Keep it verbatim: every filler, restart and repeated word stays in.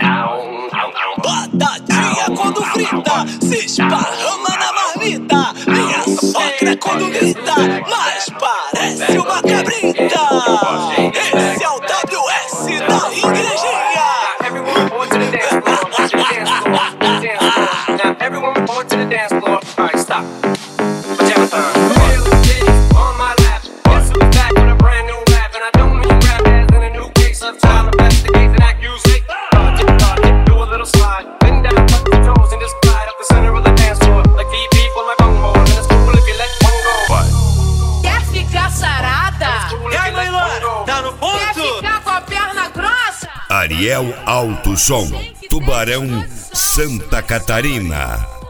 Batatinha quando frita, se esparrama na marmita. Minha sogra quando grita, mas parece uma cabrita. Esse é o W S da igrejinha. Everyone report to the dance floor, to the dance floor, to the dance floor. Now everyone report to the dance floor. Alright, stop. Pajama time. Real titties on my lap. Guess who's back with a brand new rap? And I don't mean rap as in a new case of child investigation accusation. Uh, dip, uh, dip, do a little slide. Bend down, touch your toes, and just glide up the center of the dance floor. Like T V for my gung ho. And it's cool if you let one go. What? Quer ficar sarada? E aí, mãe Laura, tá no ponto? Quer ficar com a perna grossa? Ariel Alto Som, Tubarão, Santa Catarina.